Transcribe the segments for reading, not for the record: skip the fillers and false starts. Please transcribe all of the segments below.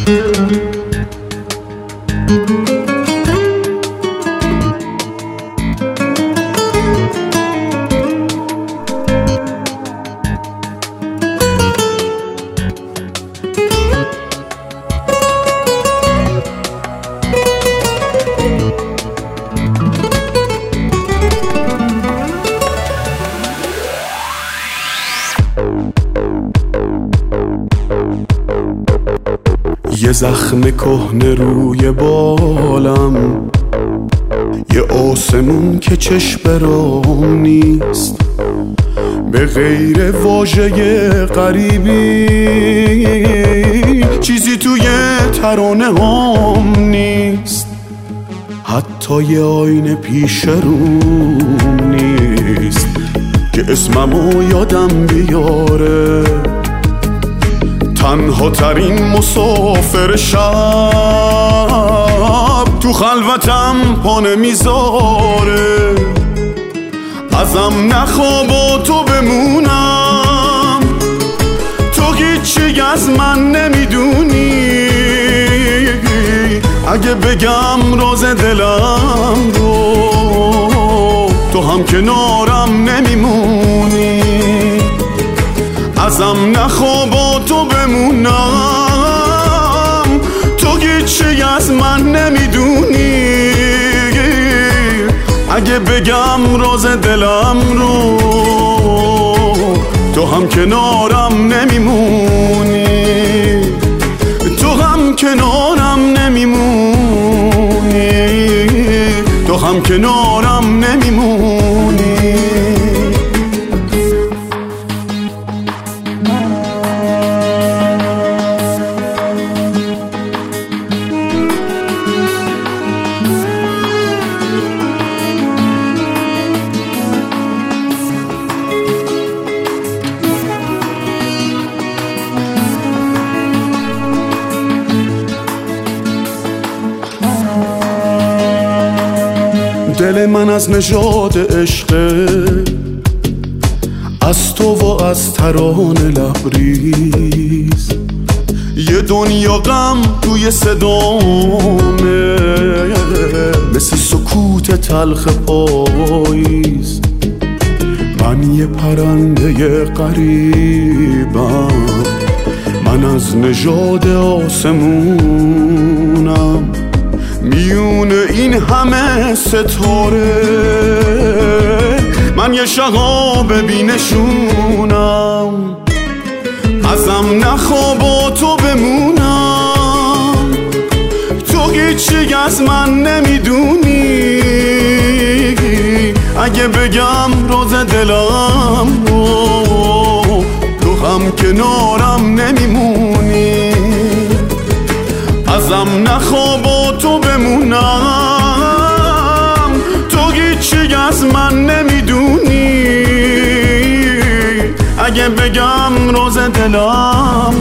یه زخم کهنه روی بالم، یه آسمون که چشم برام نیست، به غیر واژه غریبی چیزی توی ترانه هم نیست، حتی یه آینه پیش روم نیست که اسممو یادم بیاره. تنها ترین مسافر شب تو خلوتم پا نمیذاره، ازم نخوا با تو بمونم، تو هیچی از من نمیدونی، اگه بگم راز دلم رو تو هم کنارم نمیمونی، ازم نخوا با تو بمونم، تو هیچی از من نمیدونی، اگه بگم راز دلم رو تو هم کنارم نمیمونی، تو هم کنارم نمیمونی، تو هم کنارم نمیمونی. دل من از نژاد عشقه، از تو و از ترانه لبریز، یه دنیا غم توی صدامه، مثل سکوت تلخ پاییز، من یه پرنده غریبم، من از نژاد آسمونم، میون این همه ستاره من یه شهاب بینشونم، ازم نخوا با تو بمونم، تو هیچی از من نمیدونی، اگه بگم راز دلم رو تو هم کنارم نمیمونی، ازم نخوا با تو بمونم، تو هیچی از من نمیدونی، اگه بگم راز دلم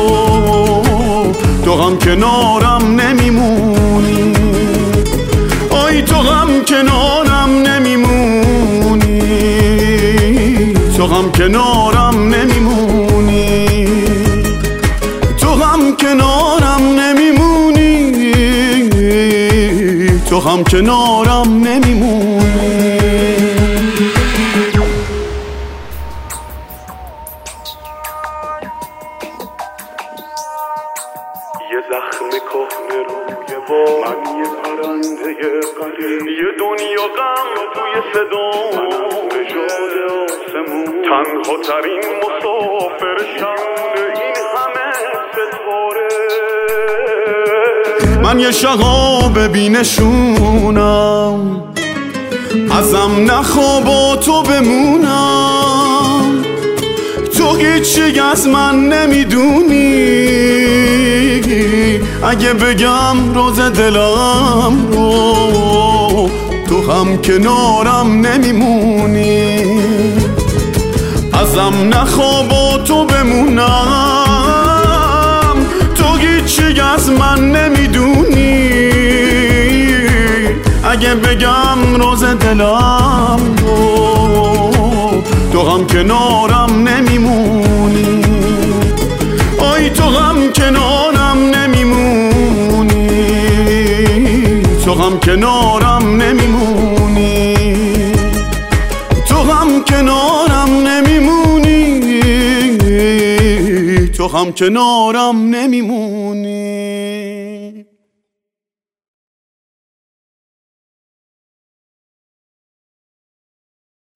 تو هم کنارم نمیمونی، آی تو هم کنارم نمیمونی، تو هم کنارم نمیمونی، تو هم کنارم نمیمونی، تو هم کنارم نمیمونی. یه زخم کهنه روی بال، من یه پرنده غریب، یه دنیا غم توی صدام، نژاد آسمون، تنها ترین مسافر شب این همه ستاره، من یه شهاب بینشونم، ازم نخوا با تو بمونم، تو هیچی از من نمیدونی، اگه بگم راز دلم رو تو هم کنارم نمیمونی، ازم نخوا با تو بمونم، تو هیچی از من نمیدونی، اگه بگم راز دلم رو تو هم کنارم نمیمونی، آی تو هم کنارم نمیمونی، تو هم کنارم نمیمونی، تو هم کنارم نمیمونی، تو هم کنارم نمیمونی.